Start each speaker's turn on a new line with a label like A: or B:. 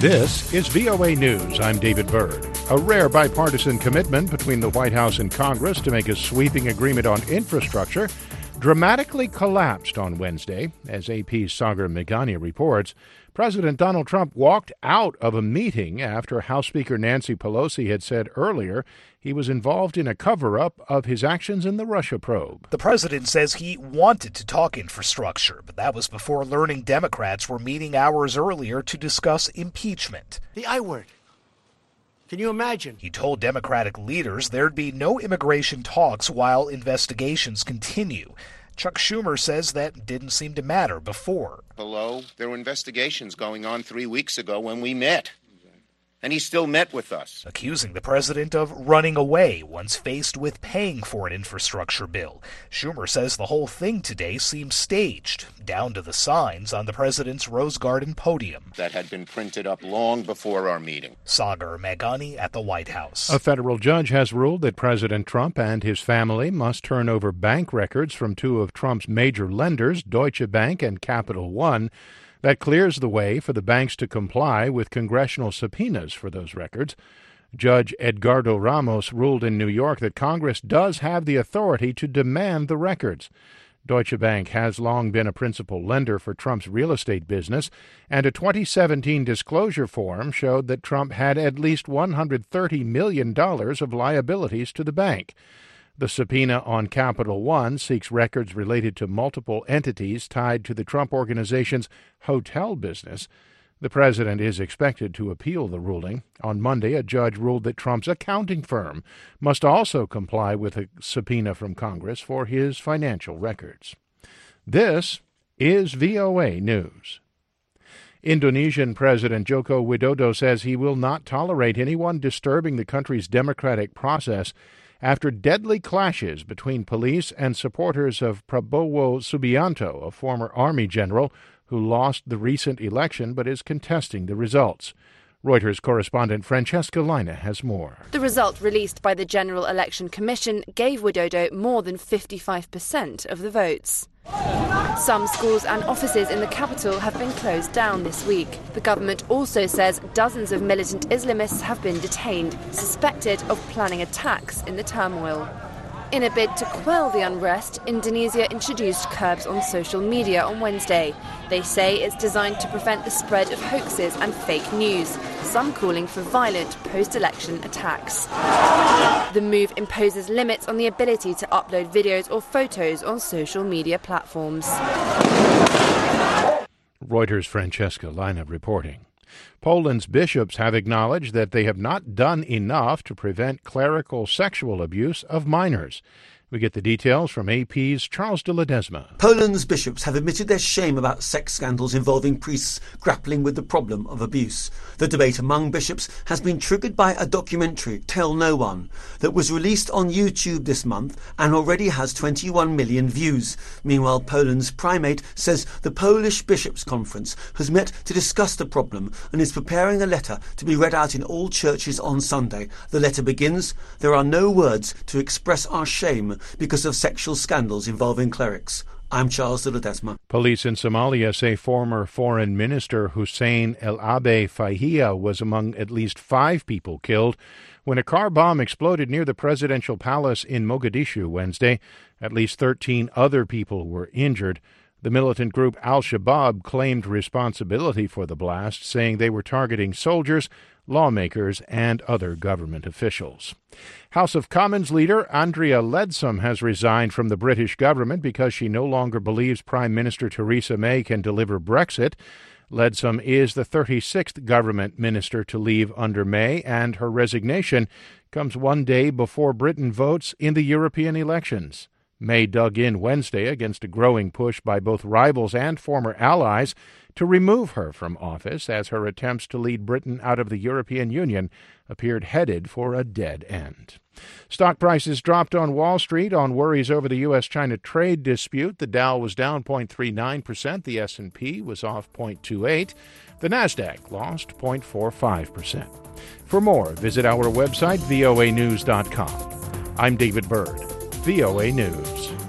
A: This is VOA News. I'm David Byrd. A rare bipartisan commitment between the White House and Congress to make a sweeping agreement on infrastructure dramatically collapsed on Wednesday. As AP's Sagar Meghani reports, President Donald Trump walked out of a meeting after House Speaker Nancy Pelosi had said earlier he was involved in a cover-up of his actions in the Russia probe.
B: The president says he wanted to talk infrastructure, but that was before learning Democrats were meeting hours earlier to discuss impeachment.
C: The I word. Can you imagine?
B: He told Democratic leaders there'd be no immigration talks while investigations continue. Chuck Schumer says that didn't seem to matter before.
D: Hello, there were investigations going on 3 weeks ago when we met. And he still met with us.
B: Accusing the president of running away once faced with paying for an infrastructure bill. Schumer says the whole thing today seems staged, down to the signs on the president's Rose Garden podium.
D: That had been printed up long before our meeting.
B: Sagar Meghani at the White House.
A: A federal judge has ruled that President Trump and his family must turn over bank records from two of Trump's major lenders, Deutsche Bank and Capital One. That clears the way for the banks to comply with congressional subpoenas for those records. Judge Edgardo Ramos ruled in New York that Congress does have the authority to demand the records. Deutsche Bank has long been a principal lender for Trump's real estate business, and a 2017 disclosure form showed that Trump had at least $130 million of liabilities to the bank. The subpoena on Capital One seeks records related to multiple entities tied to the Trump Organization's hotel business. The president is expected to appeal the ruling. On Monday, a judge ruled that Trump's accounting firm must also comply with a subpoena from Congress for his financial records. This is VOA News. Indonesian President Joko Widodo says he will not tolerate anyone disturbing the country's democratic process after deadly clashes between police and supporters of Prabowo Subianto, a former army general who lost the recent election but is contesting the results. Reuters correspondent Francesca Leina has more.
E: The result released by the General Election Commission gave Widodo more than 55% of the votes. Some schools and offices in the capital have been closed down this week. The government also says dozens of militant Islamists have been detained, suspected of planning attacks in the turmoil. In a bid to quell the unrest, Indonesia introduced curbs on social media on Wednesday. They say it's designed to prevent the spread of hoaxes and fake news, some calling for violent post-election attacks. The move imposes limits on the ability to upload videos or photos on social media platforms.
A: Reuters' Francesca Leina reporting. Poland's bishops have acknowledged that they have not done enough to prevent clerical sexual abuse of minors. We get the details from AP's Charles de Ledesma.
F: Poland's bishops have admitted their shame about sex scandals involving priests grappling with the problem of abuse. The debate among bishops has been triggered by a documentary, Tell No One, that was released on YouTube this month and already has 21 million views. Meanwhile, Poland's primate says the Polish Bishops' Conference has met to discuss the problem and is preparing a letter to be read out in all churches on Sunday. The letter begins, "There are no words to express our shame because of sexual scandals involving clerics." I'm Charles de Ledesma.
A: Police in Somalia say former Foreign Minister Hussein El Abe Fahia was among at least 5 people killed when a car bomb exploded near the presidential palace in Mogadishu Wednesday. At least 13 other people were injured. The militant group Al-Shabaab claimed responsibility for the blast, saying they were targeting soldiers, lawmakers, and other government officials. House of Commons leader Andrea Leadsom has resigned from the British government because she no longer believes Prime Minister Theresa May can deliver Brexit. Leadsom is the 36th government minister to leave under May, and her resignation comes one day before Britain votes in the European elections. May dug in Wednesday against a growing push by both rivals and former allies to remove her from office as her attempts to lead Britain out of the European Union appeared headed for a dead end. Stock prices dropped on Wall Street on worries over the U.S.-China trade dispute. The Dow was down 0.39%. The S&P was off 0.28%. The Nasdaq lost 0.45%. For more, visit our website, voanews.com. I'm David Byrd, VOA News.